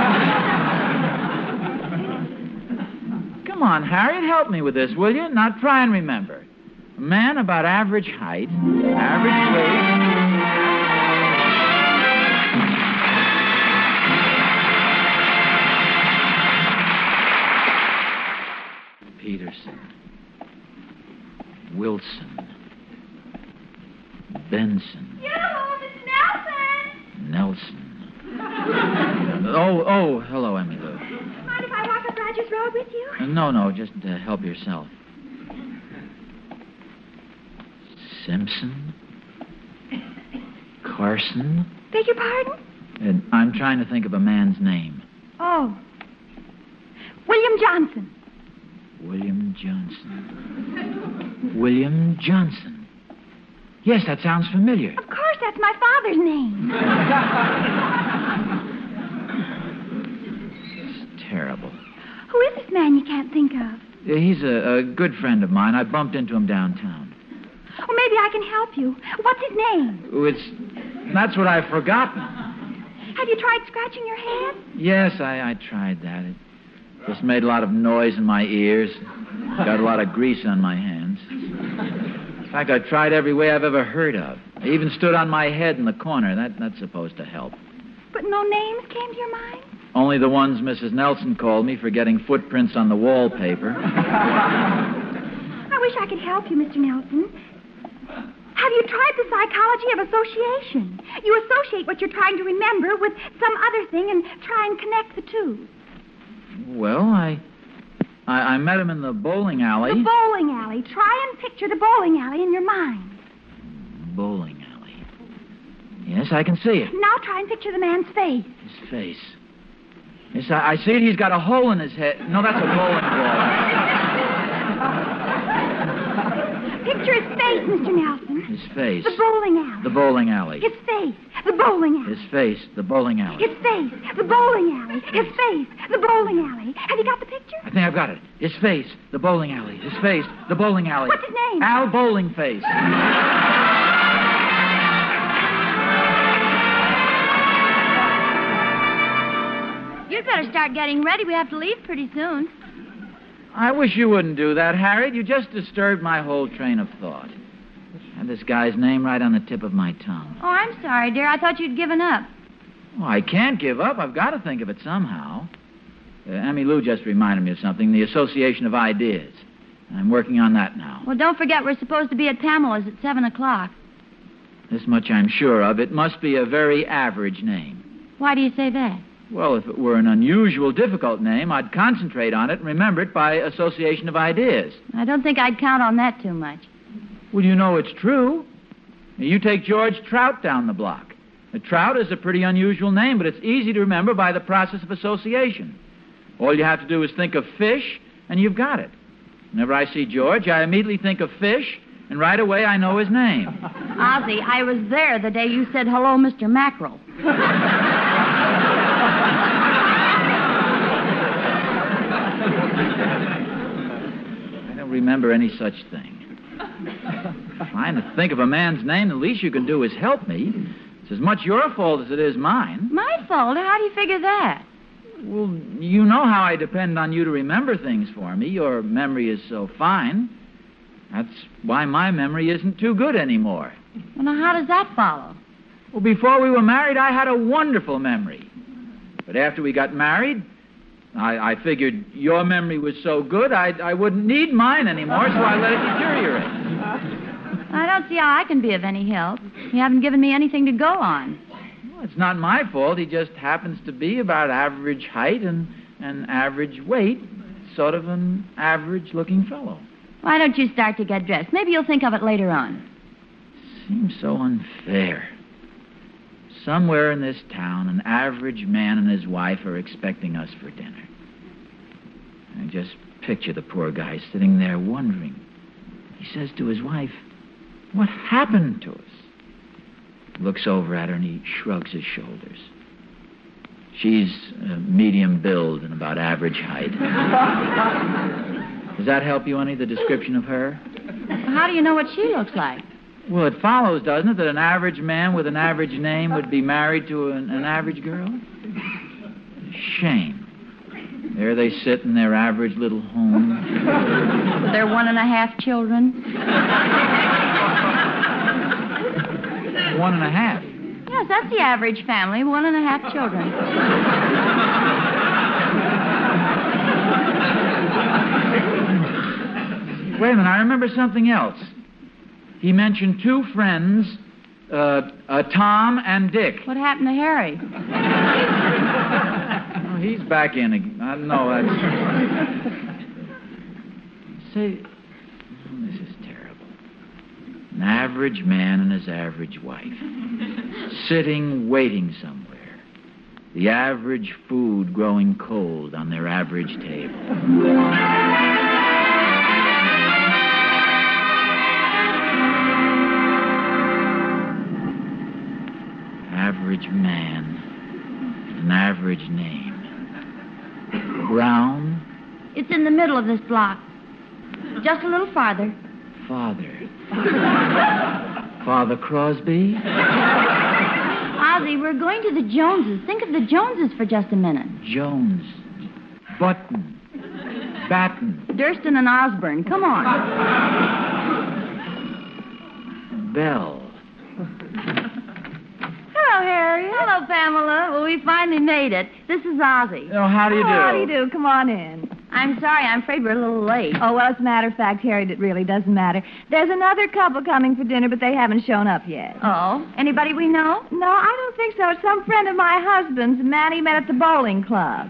Come on, Harriet, help me with this, will you? Now try and remember. A man about average height, average weight. Peterson. Wilson. Benson. Yoo-hoo, Miss Nelson! Nelson. Oh, oh, hello, Emmylou. Mind if I walk up Rogers Road with you? Uh, no, no, just uh, help yourself. Simpson? Carson? Beg your pardon? And I'm trying to think of a man's name. Oh. William Johnson. William Johnson. William Johnson. Yes, that sounds familiar. Of course, that's my father's name. It's terrible. Who is this man you can't think of? Uh, He's a, a good friend of mine. I bumped into him downtown. Well, maybe I can help you. What's his name? Oh, It's... That's what I've forgotten. Have you tried scratching your head? Yes, I, I tried that. It just made a lot of noise in my ears. Got a lot of grease on my hands. In fact, I tried every way I've ever heard of. I even stood on my head in the corner. That, that's supposed to help. But no names came to your mind? Only the ones Missus Nelson called me for getting footprints on the wallpaper. I wish I could help you, Mister Nelson. Have you tried the psychology of association? You associate what you're trying to remember with some other thing and try and connect the two. Well, I, I I met him in the bowling alley. The bowling alley. Try and picture the bowling alley in your mind. Bowling alley. Yes, I can see it. Now try and picture the man's face. His face. Yes, I, I see it. He's got a hole in his head. No, that's a bowling ball. Picture his face, Mister Nelson. His face. The bowling alley. The bowling alley. His face. The bowling alley. His face. The bowling alley. His face. The bowling alley. His face. The bowling alley. Have you got the picture? I think I've got it. His face. The bowling alley. His face. The bowling alley. What's his name? Al Bowling Face. You'd better start getting ready. We have to leave pretty soon. I wish you wouldn't do that, Harriet. You just disturbed my whole train of thought. I had this guy's name right on the tip of my tongue. Oh, I'm sorry, dear. I thought you'd given up. Well, I can't give up. I've got to think of it somehow. Uh, Emmylou just reminded me of something, the association of ideas. I'm working on that now. Well, don't forget we're supposed to be at Pamela's at seven o'clock. This much I'm sure of. It must be a very average name. Why do you say that? Well, if it were an unusual, difficult name, I'd concentrate on it and remember it by association of ideas. I don't think I'd count on that too much. Well, you know it's true. You take George Trout down the block. A Trout is a pretty unusual name, but it's easy to remember by the process of association. All you have to do is think of fish, and you've got it. Whenever I see George, I immediately think of fish, and right away I know his name. Ozzie, I was there the day you said, hello, Mister Mackerel. I don't remember any such thing. Trying to think of a man's name, the least you can do is help me. It's as much your fault as it is mine. My fault? How do you figure that? Well, you know how I depend on you to remember things for me. Your memory is so fine. That's why my memory isn't too good anymore. Well, now, how does that follow? Well, before we were married, I had a wonderful memory. But after we got married, I, I figured your memory was so good, I, I wouldn't need mine anymore, so I let it deteriorate. I don't see how I can be of any help. You haven't given me anything to go on. Well, it's not my fault. He just happens to be about average height and, and average weight, sort of an average-looking fellow. Why don't you start to get dressed? Maybe you'll think of it later on. Seems so unfair. Somewhere in this town, an average man and his wife are expecting us for dinner. I just picture the poor guy sitting there wondering. He says to his wife, "What happened to us?" Looks over at her and he shrugs his shoulders. She's uh, medium build and about average height. Does that help you any, the description of her? How do you know what she looks like? Well, it follows, doesn't it, that an average man with an average name would be married to an, an average girl? Shame. There they sit in their average little home. With their one and a half children. One and a half? Yes, that's the average family, one and a half children. Wait a minute, I remember something else. He mentioned two friends, uh, uh, Tom and Dick. What happened to Harry? Oh, he's back in again. I know that's... Say, oh, this is terrible. An average man and his average wife. Sitting, waiting somewhere. The average food growing cold on their average table. Average man, an average name. Brown? It's in the middle of this block. Just a little farther. Father. Father Crosby? Ozzie, we're going to the Joneses. Think of the Joneses for just a minute. Jones. Button. Batten. Durston and Osborne. Come on. Bell. Hello, Harriet. Hello, Pamela. Well, we finally made it. This is Ozzie. Oh, how do you do? How do you do? Come on in. I'm sorry. I'm afraid we're a little late. Oh, well, as a matter of fact, Harriet, it really doesn't matter. There's another couple coming for dinner, but they haven't shown up yet. Oh? Anybody we know? No, I don't think so. It's some friend of my husband's, a man he met at the bowling club.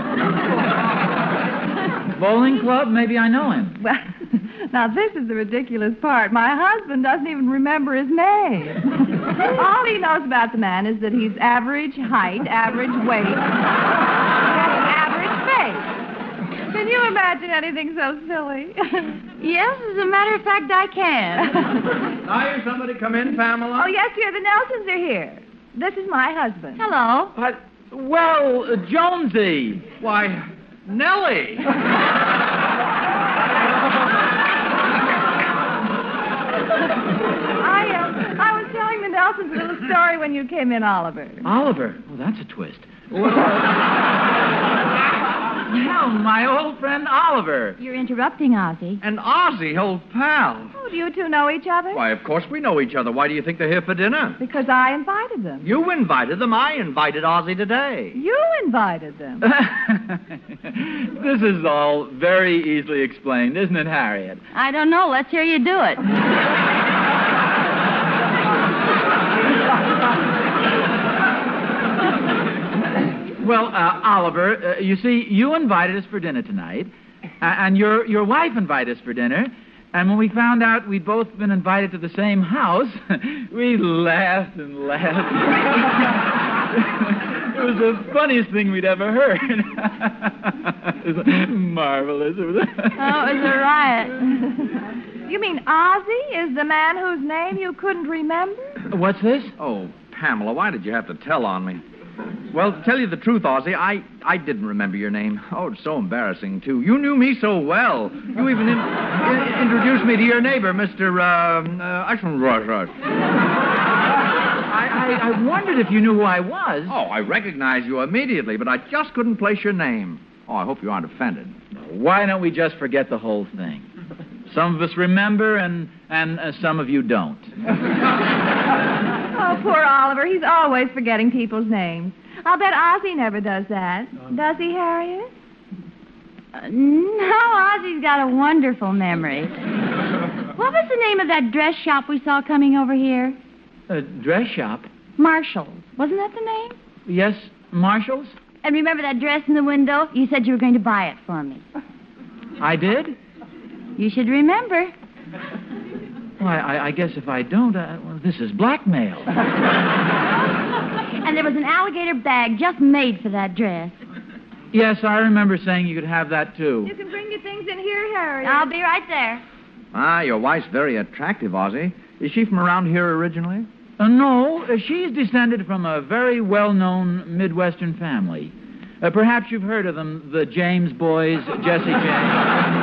Bowling club? Maybe I know him. Well, now, this is the ridiculous part. My husband doesn't even remember his name. All he knows about the man is that he's average height, average weight, and average face. Can you imagine anything so silly? Yes, as a matter of fact, I can. Now, here's somebody come in, Pamela. Oh, yes, dear. The Nelsons are here. This is my husband. Hello. What? Well, uh, Jonesy. Why, Nellie. I, uh, I was telling the Nelsons a little story when you came in, Oliver. Oliver? Oh, that's a twist. Well, well, my old friend Oliver. You're interrupting, Ozzie. And Ozzie, old pal. Oh, do you two know each other? Why, of course we know each other. Why do you think they're here for dinner? Because I invited them. You invited them. I invited Ozzie today. You invited them. This is all very easily explained, isn't it, Harriet? I don't know. Let's hear you do it. Well, uh, Oliver, uh, you see, you invited us for dinner tonight, uh, and your your wife invited us for dinner, and when we found out we'd both been invited to the same house, we laughed and laughed. It was the funniest thing we'd ever heard. It was marvelous. It was Oh, it was a riot. You mean Ozzie is the man whose name you couldn't remember? What's this? Oh, Pamela, why did you have to tell on me? Well, to tell you the truth, Ozzie, I, I didn't remember your name. Oh, it's so embarrassing, too. You knew me so well. You even in, in, introduced me to your neighbor, Mister Uh, uh, Ashman-Rush. I, I, I wondered if you knew who I was. Oh, I recognized you immediately, but I just couldn't place your name. Oh, I hope you aren't offended. Why don't we just forget the whole thing? Some of us remember, and, and uh, some of you don't. Oh, poor Oliver. He's always forgetting people's names. I'll bet Ozzie never does that. Does he, Harriet? Uh, no, Ozzie's got a wonderful memory. What was the name of that dress shop we saw coming over here? A dress shop? Marshall's. Wasn't that the name? Yes, Marshall's? And remember that dress in the window? You said you were going to buy it for me. I did? You should remember. Why, I, I guess if I don't, uh, well, this is blackmail. And there was an alligator bag just made for that dress. Yes, I remember saying you could have that, too. You can bring your things in here, Harry. I'll be right there. Ah, your wife's very attractive, Ozzy. Is she from around here originally? Uh, no, uh, she's descended from a very well-known Midwestern family. Uh, perhaps you've heard of them, the James boys, Jesse James.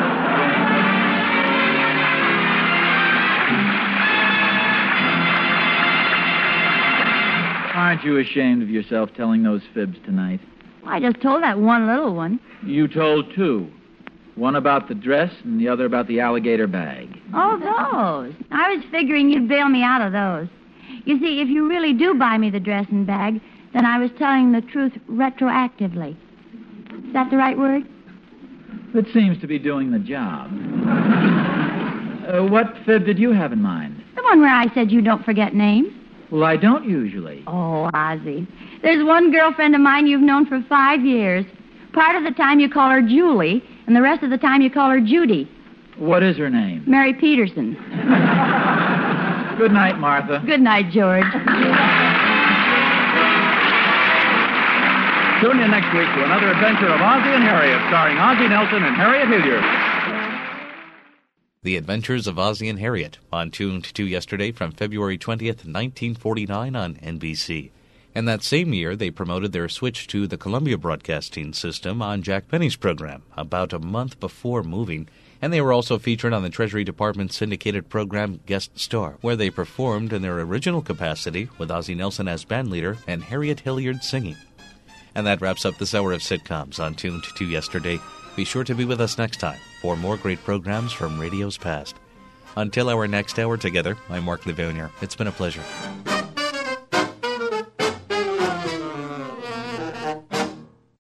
Aren't you ashamed of yourself telling those fibs tonight? I just told that one little one. You told two. One about the dress and the other about the alligator bag. Oh, those. I was figuring you'd bail me out of those. You see, if you really do buy me the dress and bag, then I was telling the truth retroactively. Is that the right word? It seems to be doing the job. uh, what fib did you have in mind? The one where I said you don't forget names. Well, I don't usually. Oh, Ozzy. There's one girlfriend of mine you've known for five years. Part of the time you call her Julie, and the rest of the time you call her Judy. What is her name? Mary Peterson. Good night, Martha. Good night, George. Tune in next week to another adventure of Ozzie and Harriet, starring Ozzie Nelson and Harriet Hilliard. The Adventures of Ozzie and Harriet, on Tuned to Yesterday from February twentieth, nineteen forty-nine on N B C. And that same year, they promoted their switch to the Columbia Broadcasting System on Jack Benny's program, about a month before moving. And they were also featured on the Treasury Department's syndicated program Guest Star, where they performed in their original capacity with Ozzie Nelson as bandleader and Harriet Hilliard singing. And that wraps up this hour of sitcoms on Tuned to Yesterday. Be sure to be with us next time for more great programs from radio's past. Until our next hour together, I'm Mark Livonia. It's been a pleasure.